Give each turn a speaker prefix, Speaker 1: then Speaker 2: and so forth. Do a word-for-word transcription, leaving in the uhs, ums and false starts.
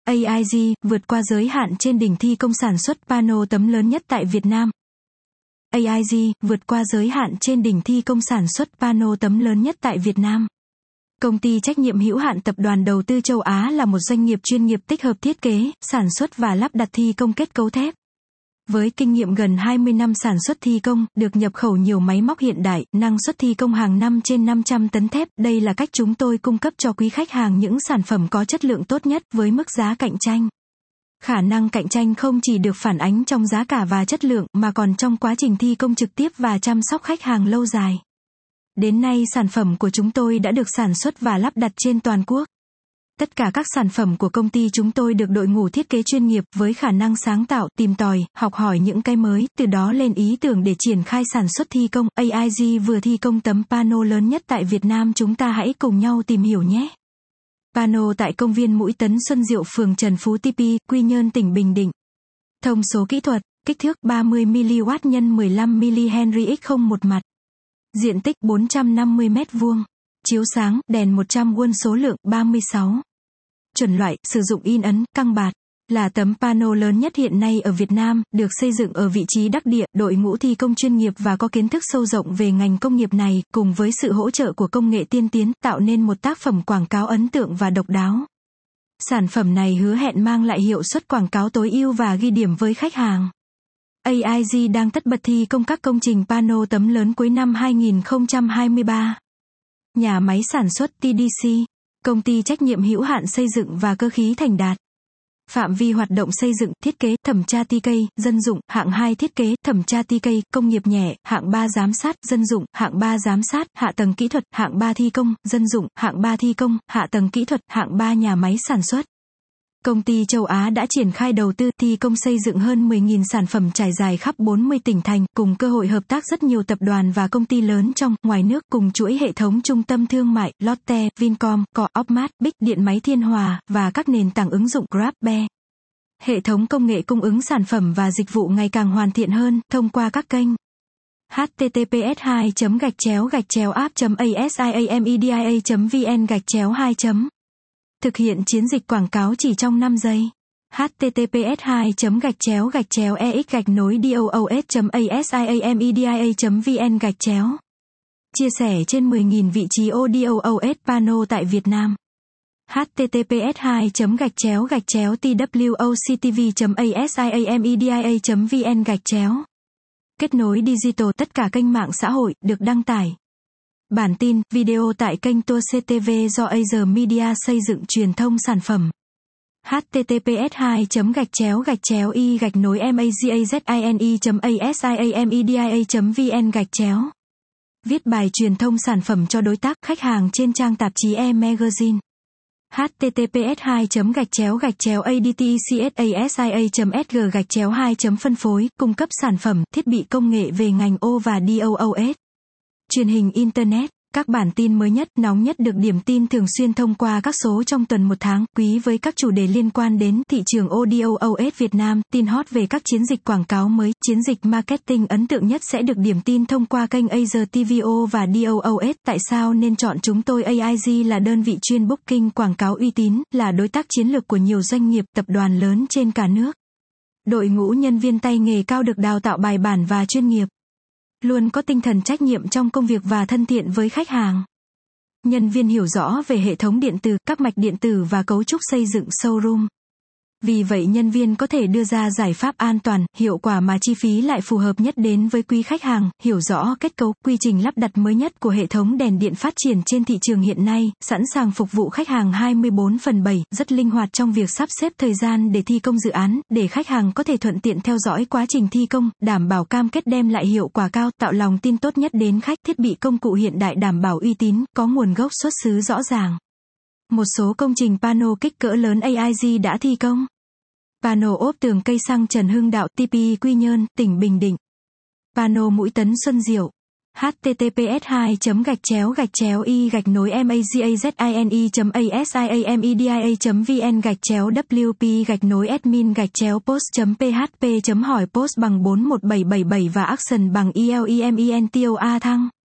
Speaker 1: a i giê vượt qua giới hạn trên đỉnh thi công sản xuất pano tấm lớn nhất tại Việt Nam. a i giê vượt qua giới hạn trên đỉnh thi công sản xuất pano tấm lớn nhất tại Việt Nam. Công ty trách nhiệm hữu hạn Tập đoàn Đầu tư Châu Á là một doanh nghiệp chuyên nghiệp tích hợp thiết kế, sản xuất và lắp đặt thi công kết cấu thép. Với kinh nghiệm gần hai mươi năm sản xuất thi công, được nhập khẩu nhiều máy móc hiện đại, năng suất thi công hàng năm trên năm trăm tấn thép, đây là cách chúng tôi cung cấp cho quý khách hàng những sản phẩm có chất lượng tốt nhất với mức giá cạnh tranh. Khả năng cạnh tranh không chỉ được phản ánh trong giá cả và chất lượng, mà còn trong quá trình thi công trực tiếp và chăm sóc khách hàng lâu dài. Đến nay sản phẩm của chúng tôi đã được sản xuất và lắp đặt trên toàn quốc. Tất cả các sản phẩm của công ty chúng tôi được đội ngũ thiết kế chuyên nghiệp với khả năng sáng tạo, tìm tòi, học hỏi những cái mới, từ đó lên ý tưởng để triển khai sản xuất thi công. a i giê vừa thi công tấm pano lớn nhất tại Việt Nam, chúng ta hãy cùng nhau tìm hiểu nhé. Pano tại công viên Mũi Tấn Xuân Diệu, phường Trần Phú T P, Quy Nhơn, tỉnh Bình Định. Thông số kỹ thuật, kích thước ba mươi mi-li-oát nhân mười lăm mi-li Henry x không một mặt. Diện tích bốn trăm năm mươi mét vuông. Chiếu sáng, đèn một trăm ohm, số lượng ba mươi sáu. Chuẩn loại, sử dụng in ấn, căng bạt. Là tấm pano lớn nhất hiện nay ở Việt Nam, được xây dựng ở vị trí đắc địa, đội ngũ thi công chuyên nghiệp và có kiến thức sâu rộng về ngành công nghiệp này, cùng với sự hỗ trợ của công nghệ tiên tiến, tạo nên một tác phẩm quảng cáo ấn tượng và độc đáo. Sản phẩm này hứa hẹn mang lại hiệu suất quảng cáo tối ưu và ghi điểm với khách hàng. a i giê đang tất bật thi công các công trình pano tấm lớn cuối năm hai nghìn không trăm hai mươi ba. Nhà máy sản xuất tê đê xê, công ty trách nhiệm hữu hạn xây dựng và cơ khí Thành Đạt. Phạm vi hoạt động xây dựng, thiết kế, thẩm tra tê ca, dân dụng, hạng hai thiết kế, thẩm tra tê ca, công nghiệp nhẹ, hạng ba giám sát, dân dụng, hạng ba giám sát, hạ tầng kỹ thuật, hạng ba thi công, dân dụng, hạng ba thi công, hạ tầng kỹ thuật, hạng ba nhà máy sản xuất. Công ty Châu Á đã triển khai đầu tư, thi công xây dựng hơn mười nghìn sản phẩm trải dài khắp bốn mươi tỉnh thành, cùng cơ hội hợp tác rất nhiều tập đoàn và công ty lớn trong, ngoài nước, cùng chuỗi hệ thống trung tâm thương mại, Lotte, Vincom, Co-op-mart, Big, Điện máy Thiên Hòa, và các nền tảng ứng dụng Grab, Bear. Hệ thống công nghệ cung ứng sản phẩm và dịch vụ ngày càng hoàn thiện hơn, thông qua các kênh h t t p s hai gạch chéo gạch chéo app chấm a s i a media chấm v n gạch chéo hai. Thực hiện chiến dịch quảng cáo chỉ trong năm giây. h t t p s hai gạch chéo gạch chéo e x gạch nối doos chấm a s i a media chấm v n gạch chéo. Chia sẻ trên mười nghìn vị trí audio o ét pano tại Việt Nam. h t t p s hai gạch chéo gạch chéo t w o c t v chấm a s i a media chấm v n gạch chéo. Kết nối digital, tất cả kênh mạng xã hội được đăng tải. Bản tin, video tại kênh Tour xê tê vê do Asia Media xây dựng truyền thông sản phẩm. h t t p s hai gạch chéo gạch chéo y gạch nối magazine chấm a s i a media chấm v n gạch chéo. Viết bài truyền thông sản phẩm cho đối tác, khách hàng trên trang tạp chí e-magazine. h t t p s hai gạch chéo gạch chéo adtecsasia chấm s g gạch chéo hai. Phân phối, cung cấp sản phẩm, thiết bị công nghệ về ngành O và doos. Truyền hình Internet, các bản tin mới nhất, nóng nhất được điểm tin thường xuyên thông qua các số trong tuần một tháng, quý với các chủ đề liên quan đến thị trường audio o ét Việt Nam, tin hot về các chiến dịch quảng cáo mới, chiến dịch marketing ấn tượng nhất sẽ được điểm tin thông qua kênh Asia tê vê o và doos. Tại sao nên chọn chúng tôi? a i giê là đơn vị chuyên booking quảng cáo uy tín, là đối tác chiến lược của nhiều doanh nghiệp, tập đoàn lớn trên cả nước. Đội ngũ nhân viên tay nghề cao được đào tạo bài bản và chuyên nghiệp. Luôn có tinh thần trách nhiệm trong công việc và thân thiện với khách hàng. Nhân viên hiểu rõ về hệ thống điện tử, các mạch điện tử và cấu trúc xây dựng showroom. Vì vậy nhân viên có thể đưa ra giải pháp an toàn, hiệu quả mà chi phí lại phù hợp nhất đến với quý khách hàng, hiểu rõ kết cấu, quy trình lắp đặt mới nhất của hệ thống đèn điện phát triển trên thị trường hiện nay, sẵn sàng phục vụ khách hàng hai mươi bốn trên bảy, rất linh hoạt trong việc sắp xếp thời gian để thi công dự án, để khách hàng có thể thuận tiện theo dõi quá trình thi công, đảm bảo cam kết đem lại hiệu quả cao, tạo lòng tin tốt nhất đến khách, thiết bị công cụ hiện đại đảm bảo uy tín, có nguồn gốc xuất xứ rõ ràng. Một số công trình pano kích cỡ lớn a i giê đã thi công. Pano ốp tường cây xăng Trần Hưng Đạo, tê pê Quy Nhơn, tỉnh Bình Định. Pano Mũi Tấn Xuân Diệu. h t t p s hai gạch chéo gạch chéo y gạch nối magazine chấm a s i a media chấm v n gạch chéo w p gạch nối admin gạch chéo post chấm p h p chấm hỏi post bằng bốn một bảy bảy bảy và action bằng e l e m e n t o a thăng.